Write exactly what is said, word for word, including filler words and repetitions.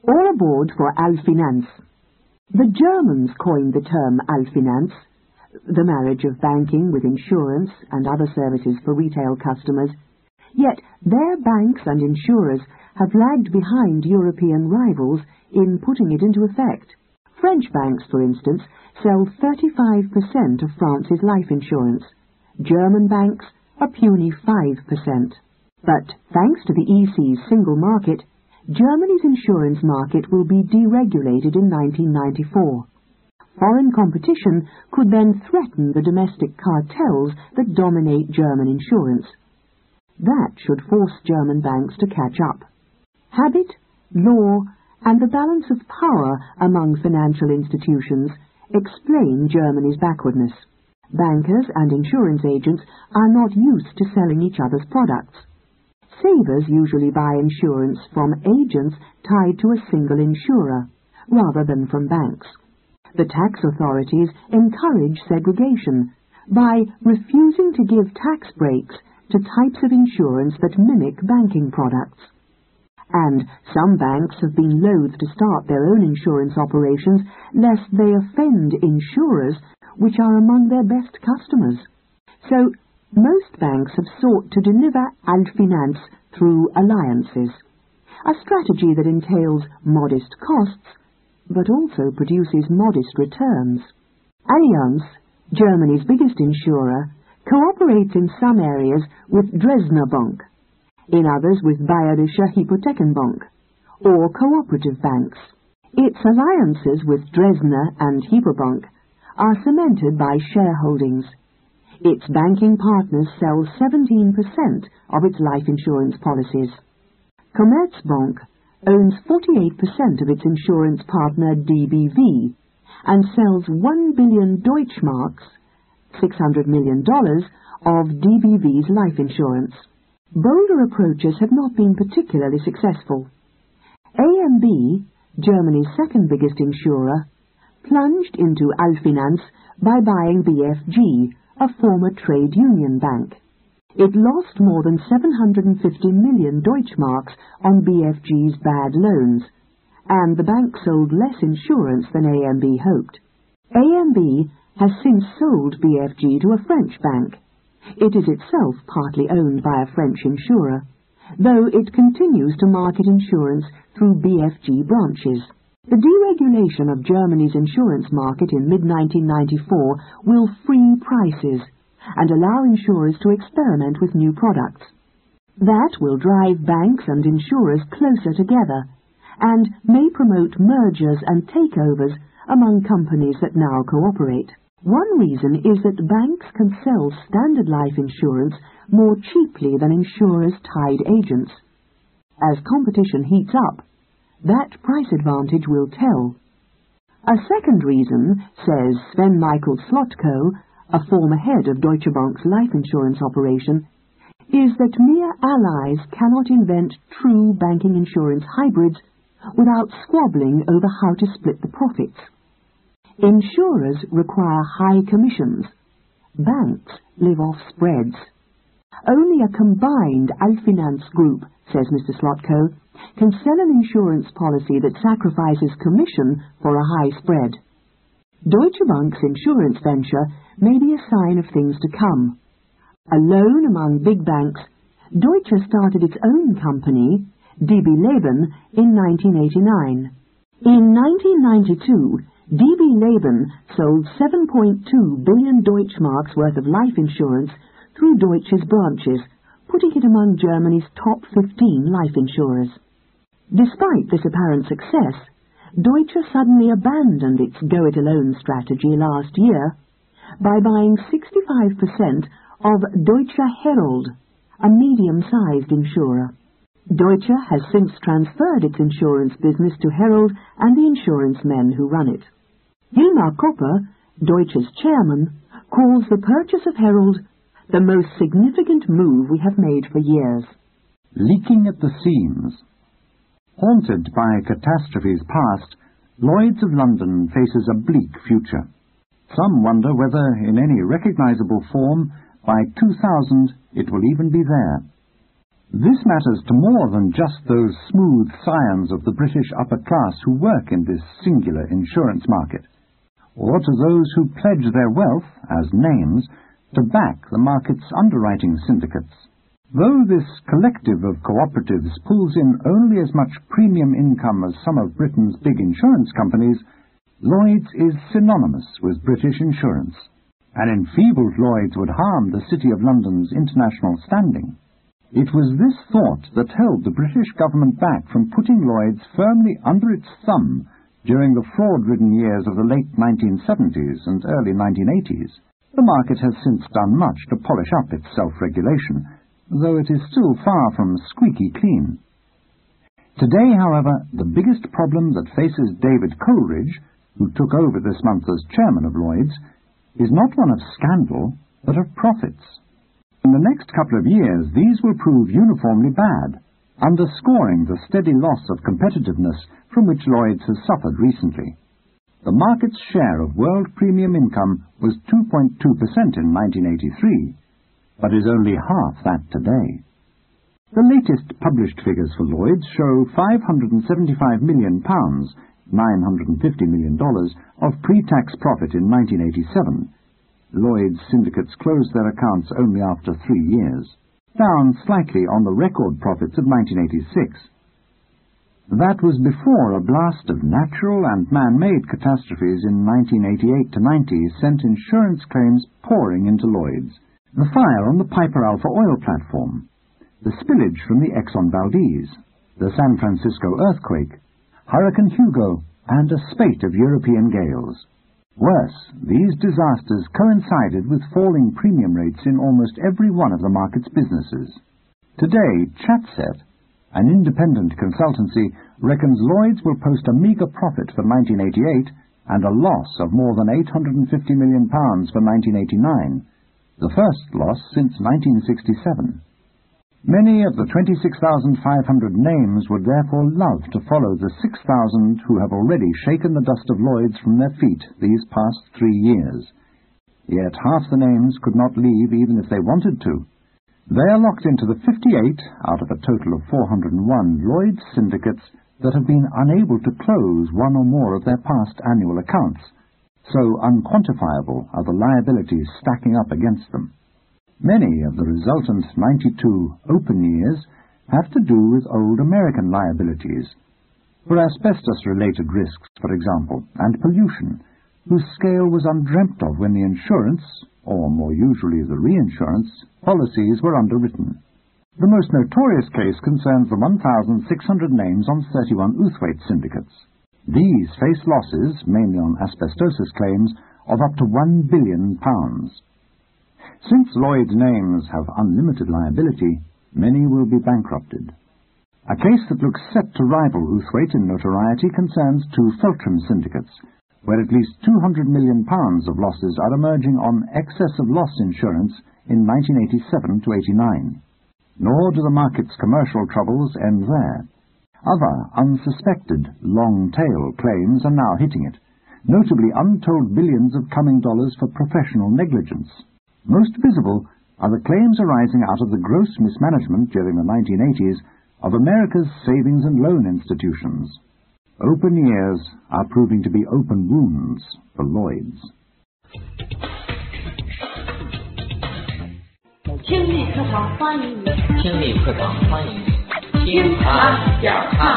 All aboard for Allfinanz. The Germans coined the term Allfinanz, the marriage of banking with insurance and other services for retail customers, yet their banks and insurers have lagged behind European rivals in putting it into effect. French banks, for instance, sell thirty-five percent of France's life insurance. German banks a puny five percent. But thanks to the E C's single market, Germany's insurance market will be deregulated in nineteen ninety-four. Foreign competition could then threaten the domestic cartels that dominate German insurance. That should force German banks to catch up. Habit, law, and the balance of power among financial institutions explain Germany's backwardness. Bankers and insurance agents are not used to selling each other's products. Savers usually buy insurance from agents tied to a single insurer, rather than from banks. The tax authorities encourage segregation by refusing to give tax breaks to types of insurance that mimic banking products. And some banks have been loath to start their own insurance operations lest they offend insurers which are among their best customers. So, most banks have sought to deliver Allfinanz through alliances, a strategy that entails modest costs, but also produces modest returns. Allianz, Germany's biggest insurer, cooperates in some areas with Dresdner Bank, in others with Bayerische Hypothekenbank, or cooperative banks. Its alliances with Dresdner and Hypobank are cemented by shareholdings. Its banking partners sell seventeen percent of its life insurance policies. Commerzbank owns forty-eight percent of its insurance partner D B V and sells one billion Deutschmarks, six hundred million dollars, of D B V's life insurance. Bolder approaches have not been particularly successful. A M B, Germany's second biggest insurer, plunged into Allfinanz by buying B F G, a former trade union bank. It lost more than seven hundred fifty million Deutschmarks on B F G's bad loans, and the bank sold less insurance than A M B hoped. A M B has since sold B F G to a French bank. It is itself partly owned by a French insurer, though it continues to market insurance through B F G branches. The deregulation of Germany's insurance market in mid nineteen ninety-four will free prices and allow insurers to experiment with new products. That will drive banks and insurers closer together and may promote mergers and takeovers among companies that now cooperate. One reason is that banks can sell standard life insurance more cheaply than insurers' tied agents. As competition heats up, that price advantage will tell. A second reason, says Sven Michael Slotko, a former head of Deutsche Bank's life insurance operation, is that mere allies cannot invent true banking insurance hybrids without squabbling over how to split the profits. Insurers require high commissions. Banks live off spreads. Only a combined Allfinanz group, says Mister Slotko, can sell an insurance policy that sacrifices commission for a high spread. Deutsche Bank's insurance venture may be a sign of things to come. Alone among big banks, Deutsche started its own company, D B Leben, in nineteen eighty-nine. In nineteen ninety-two, D B Leben sold seven point two billion Deutschmarks worth of life insurance through Deutsche's branches, putting it among Germany's top fifteen life insurers. Despite this apparent success, Deutsche suddenly abandoned its go-it-alone strategy last year by buying sixty-five percent of Deutsche Herold, a medium-sized insurer. Deutsche has since transferred its insurance business to Herold and the insurance men who run it. Hilmar Kopper, Deutsche's chairman, calls the purchase of Herold the most significant move we have made for years. Leaking at the seams. Haunted by catastrophes past, Lloyd's of London faces a bleak future. Some wonder whether, in any recognizable form, by two thousand it will even be there. This matters to more than just those smooth scions of the British upper class who work in this singular insurance market, or to those who pledge their wealth, as names, to back the market's underwriting syndicates. Though this collective of cooperatives pulls in only as much premium income as some of Britain's big insurance companies, Lloyd's is synonymous with British insurance. An enfeebled Lloyd's would harm the City of London's international standing. It was this thought that held the British government back from putting Lloyd's firmly under its thumb during the fraud-ridden years of the late nineteen seventies and early nineteen eighties. The market has since done much to polish up its self-regulation, though it is still far from squeaky clean. Today, however, the biggest problem that faces David Coleridge, who took over this month as chairman of Lloyd's, is not one of scandal, but of profits. In the next couple of years, these will prove uniformly bad, underscoring the steady loss of competitiveness from which Lloyd's has suffered recently. The market's share of world premium income was two point two percent in nineteen eighty-three, but is only half that today. The latest published figures for Lloyd's show five hundred seventy-five million pounds, nine hundred fifty million dollars, of pre-tax profit in nineteen eighty-seven. Lloyd's syndicates closed their accounts only after three years, down slightly on the record profits of nineteen eighty-six. That was before a blast of natural and man-made catastrophes in nineteen eighty-eight to ninety sent insurance claims pouring into Lloyd's. The fire on the Piper Alpha oil platform, the spillage from the Exxon Valdez, the San Francisco earthquake, Hurricane Hugo, and a spate of European gales. Worse, these disasters coincided with falling premium rates in almost every one of the market's businesses. Today, ChatSet, an independent consultancy, reckons Lloyd's will post a meagre profit for nineteen eighty-eight and a loss of more than eight hundred fifty million pounds for nineteen eighty-nine, the first loss since nineteen sixty-seven. Many of the twenty-six thousand five hundred names would therefore love to follow the six thousand who have already shaken the dust of Lloyd's from their feet these past three years. Yet half the names could not leave even if they wanted to. They are locked into the fifty-eight out of a total of four hundred one Lloyd's syndicates that have been unable to close one or more of their past annual accounts. So unquantifiable are the liabilities stacking up against them. Many of the resultant ninety-two open years have to do with old American liabilities, for asbestos-related risks, for example, and pollution, whose scale was undreamt of when the insurance, or more usually the reinsurance, policies were underwritten. The most notorious case concerns the one thousand six hundred names on thirty-one Outhwaite syndicates. These face losses, mainly on asbestosis claims, of up to one billion pounds. Since Lloyd's names have unlimited liability, many will be bankrupted. A case that looks set to rival Outhwaite in notoriety concerns two Feltram syndicates, where at least two hundred million pounds of losses are emerging on excess of loss insurance in nineteen eighty-seven to eighty-nine. Nor do the market's commercial troubles end there. Other unsuspected long-tail claims are now hitting it, notably untold billions of coming dollars for professional negligence. Most visible are the claims arising out of the gross mismanagement during the nineteen eighties of America's savings and loan institutions. Open years are proving to be open wounds for Lloyd's. 听力课堂欢迎你，听力课堂欢迎你，听啊讲啊。